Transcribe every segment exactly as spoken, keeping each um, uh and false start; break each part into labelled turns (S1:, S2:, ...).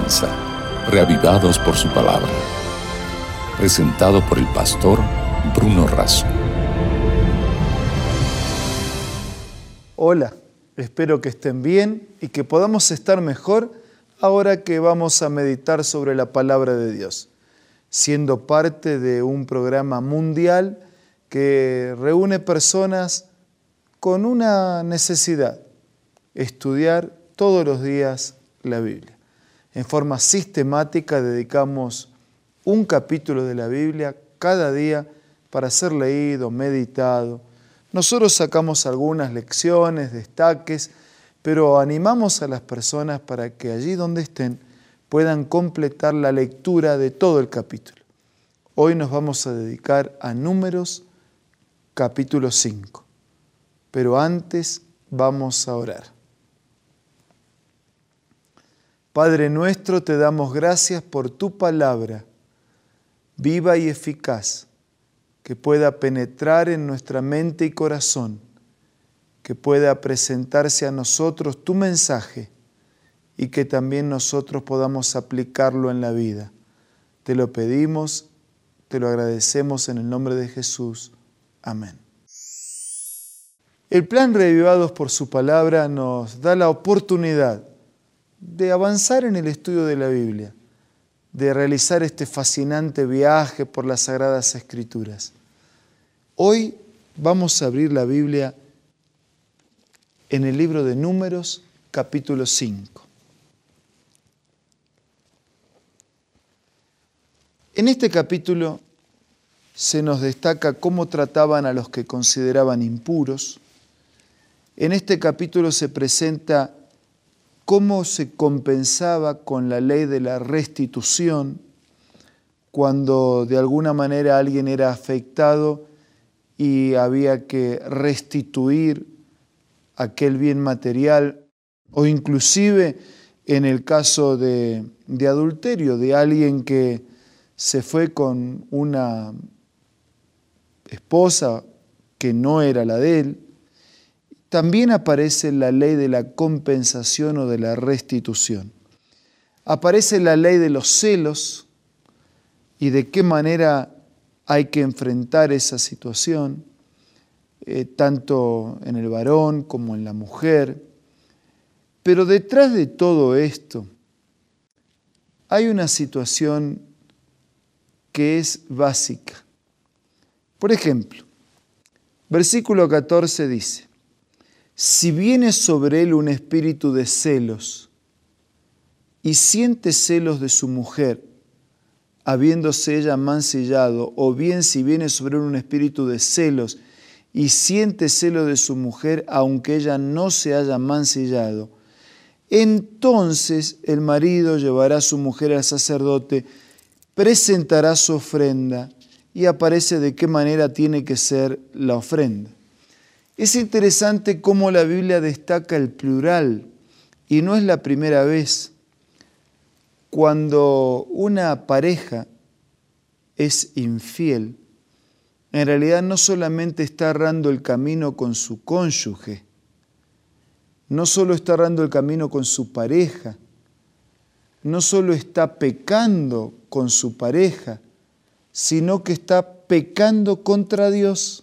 S1: comienza, Reavivados por su palabra. Presentado por el pastor Bruno Razo.
S2: Hola, espero que estén bien y que podamos estar mejor ahora que vamos a meditar sobre la palabra de Dios, siendo parte de un programa mundial que reúne personas con una necesidad: estudiar todos los días la Biblia. En forma sistemática dedicamos un capítulo de la Biblia cada día para ser leído, meditado. Nosotros sacamos algunas lecciones, destaques, pero animamos a las personas para que allí donde estén puedan completar la lectura de todo el capítulo. Hoy nos vamos a dedicar a Números capítulo cinco, pero antes vamos a orar. Padre nuestro, te damos gracias por tu palabra, viva y eficaz, que pueda penetrar en nuestra mente y corazón, que pueda presentarse a nosotros tu mensaje y que también nosotros podamos aplicarlo en la vida. Te lo pedimos, te lo agradecemos en el nombre de Jesús. Amén. El plan Reavivados por su palabra nos da la oportunidad de avanzar en el estudio de la Biblia, de realizar este fascinante viaje por las Sagradas Escrituras. Hoy vamos a abrir la Biblia en el libro de Números, capítulo cinco. En este capítulo se nos destaca cómo trataban a los que consideraban impuros. En este capítulo se presenta cómo se compensaba con la ley de la restitución cuando de alguna manera alguien era afectado y había que restituir aquel bien material, o inclusive en el caso de, de adulterio, de alguien que se fue con una esposa que no era la de él. También aparece la ley de la compensación o de la restitución. Aparece la ley de los celos y de qué manera hay que enfrentar esa situación, eh, tanto en el varón como en la mujer. Pero detrás de todo esto hay una situación que es básica. Por ejemplo, versículo catorce dice: si viene sobre él un espíritu de celos y siente celos de su mujer, habiéndose ella mancillado, o bien si viene sobre él un espíritu de celos y siente celos de su mujer, aunque ella no se haya mancillado, entonces el marido llevará a su mujer al sacerdote, presentará su ofrenda, y aparece de qué manera tiene que ser la ofrenda. Es interesante cómo la Biblia destaca el plural, y no es la primera vez. Cuando una pareja es infiel, en realidad no solamente está errando el camino con su cónyuge, no solo está errando el camino con su pareja, no solo está pecando con su pareja, sino que está pecando contra Dios.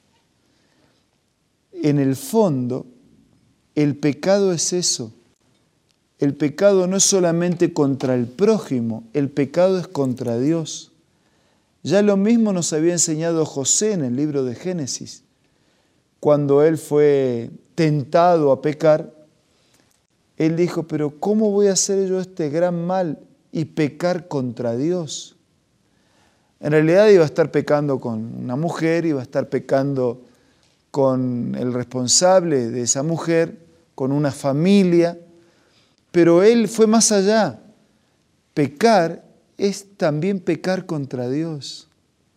S2: En el fondo, el pecado es eso. El pecado no es solamente contra el prójimo, el pecado es contra Dios. Ya lo mismo nos había enseñado José en el libro de Génesis. Cuando él fue tentado a pecar, él dijo: pero ¿cómo voy a hacer yo este gran mal y pecar contra Dios? En realidad iba a estar pecando con una mujer, iba a estar pecando con el responsable de esa mujer, con una familia, pero él fue más allá. Pecar es también pecar contra Dios.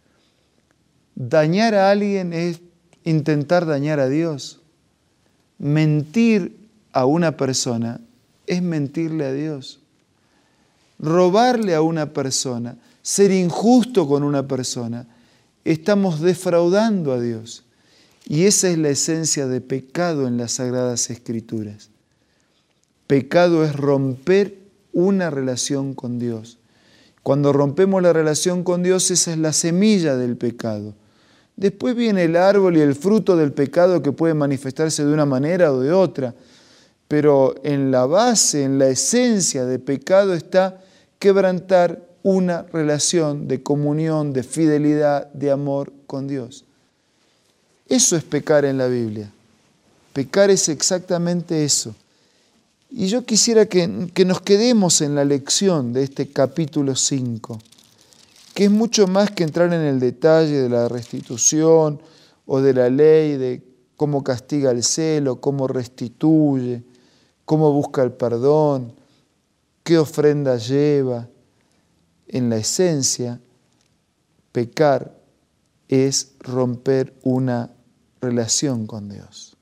S2: Dañar a alguien es intentar dañar a Dios. Mentir a una persona es mentirle a Dios. Robarle a una persona, ser injusto con una persona, estamos defraudando a Dios. Y esa es la esencia de pecado en las Sagradas Escrituras. Pecado es romper una relación con Dios. Cuando rompemos la relación con Dios, esa es la semilla del pecado. Después viene el árbol y el fruto del pecado que puede manifestarse de una manera o de otra. Pero en la base, en la esencia de pecado está quebrantar una relación de comunión, de fidelidad, de amor con Dios. Eso es pecar en la Biblia. Pecar es exactamente eso. Y yo quisiera que, que nos quedemos en la lección de este capítulo cinco, que es mucho más que entrar en el detalle de la restitución o de la ley, de cómo castiga el celo, cómo restituye, cómo busca el perdón, qué ofrenda lleva. En la esencia, pecar es romper una relación con Dios.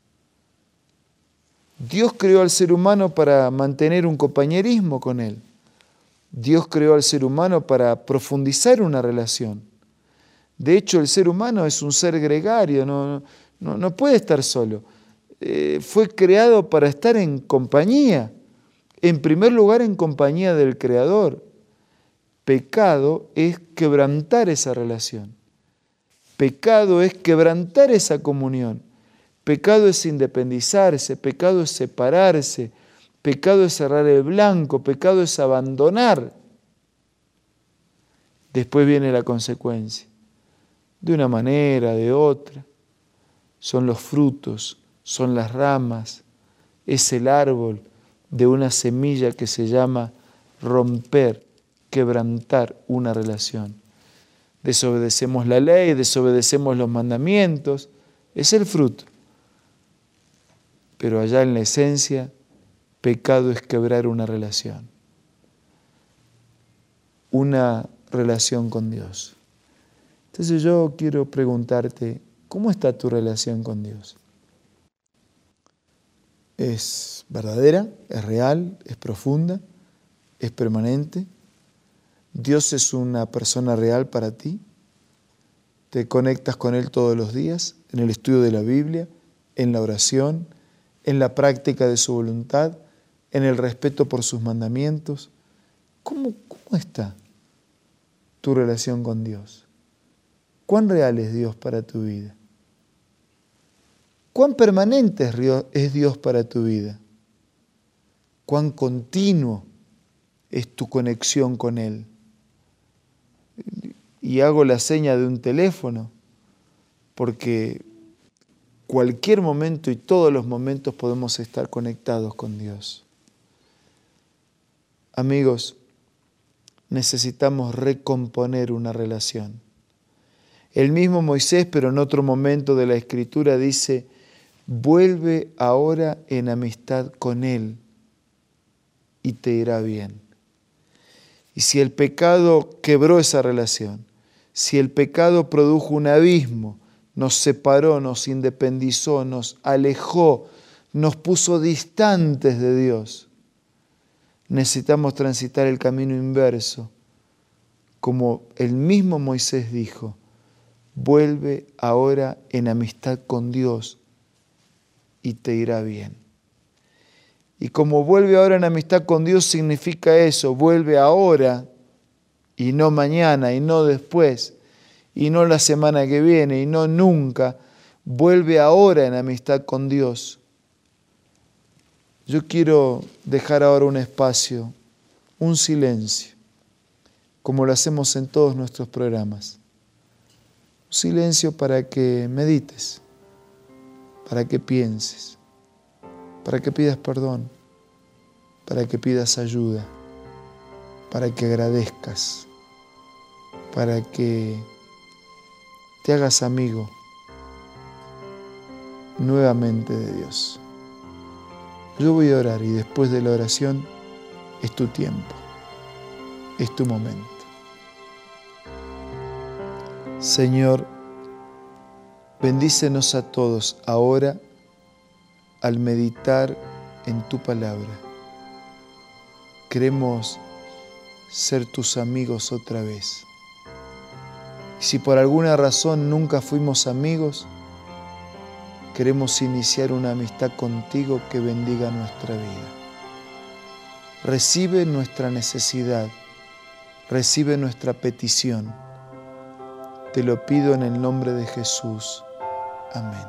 S2: Dios creó al ser humano para mantener un compañerismo con Él. Dios creó al ser humano para profundizar una relación. De hecho, el ser humano es un ser gregario, no, no, no puede estar solo. Eh, fue creado para estar en compañía, en primer lugar en compañía del Creador. Pecado es quebrantar esa relación. Pecado es quebrantar esa comunión. Pecado es independizarse, pecado es separarse, pecado es cerrar el blanco, pecado es abandonar. Después viene la consecuencia. De una manera, de otra. Son los frutos, son las ramas, es el árbol de una semilla que se llama romper, quebrantar una relación. Desobedecemos la ley, desobedecemos los mandamientos, es el fruto. Pero allá en la esencia, pecado es quebrar una relación. Una relación con Dios. Entonces yo quiero preguntarte, ¿cómo está tu relación con Dios? ¿Es verdadera? ¿Es real? ¿Es profunda? ¿Es permanente? ¿Dios es una persona real para ti? ¿Te conectas con Él todos los días? ¿En el estudio de la Biblia? ¿En la oración? ¿En la práctica de su voluntad? ¿En el respeto por sus mandamientos? ¿Cómo, cómo está tu relación con Dios? ¿Cuán real es Dios para tu vida? ¿Cuán permanente es Dios para tu vida? ¿Cuán continuo es tu conexión con Él? Y hago la seña de un teléfono, porque cualquier momento y todos los momentos podemos estar conectados con Dios. Amigos, necesitamos recomponer una relación. El mismo Moisés, pero en otro momento de la Escritura, dice: vuelve ahora en amistad con Él y te irá bien. Y si el pecado quebró esa relación, si el pecado produjo un abismo, nos separó, nos independizó, nos alejó, nos puso distantes de Dios, necesitamos transitar el camino inverso. Como el mismo Moisés dijo: vuelve ahora en amistad con Dios y te irá bien. Y como vuelve ahora en amistad con Dios significa eso, vuelve ahora y no mañana y no después y no la semana que viene y no nunca, vuelve ahora en amistad con Dios. Yo quiero dejar ahora un espacio, un silencio, como lo hacemos en todos nuestros programas. Un silencio para que medites, para que pienses, para que pidas perdón, para que pidas ayuda, para que agradezcas, para que te hagas amigo nuevamente de Dios. Yo voy a orar y después de la oración es tu tiempo, es tu momento. Señor, bendícenos a todos ahora al meditar en tu palabra. Queremos ser tus amigos otra vez. Si por alguna razón nunca fuimos amigos, queremos iniciar una amistad contigo que bendiga nuestra vida. recibe nuestra necesidad, recibe nuestra petición. Te lo pido en el nombre de Jesús. Amén.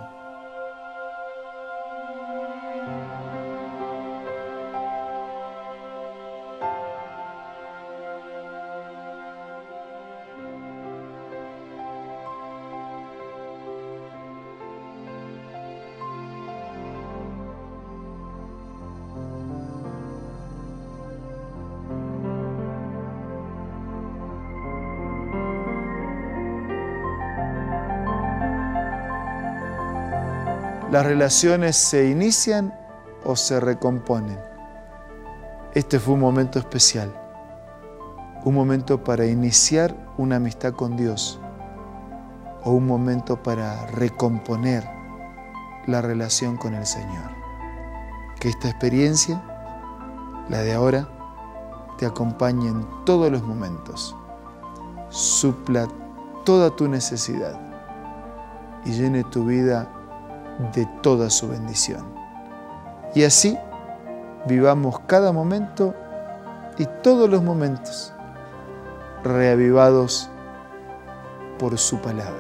S2: Las relaciones se inician o se recomponen. Este fue un momento especial, un momento para iniciar una amistad con Dios o un momento para recomponer la relación con el Señor. Que esta experiencia, la de ahora, te acompañe en todos los momentos, supla toda tu necesidad y llene tu vida de toda su bendición. Y así vivamos cada momento y todos los momentos reavivados por su palabra.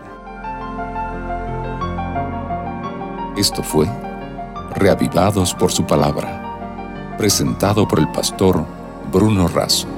S1: Esto fue Reavivados por su palabra, presentado por el pastor Bruno Razo.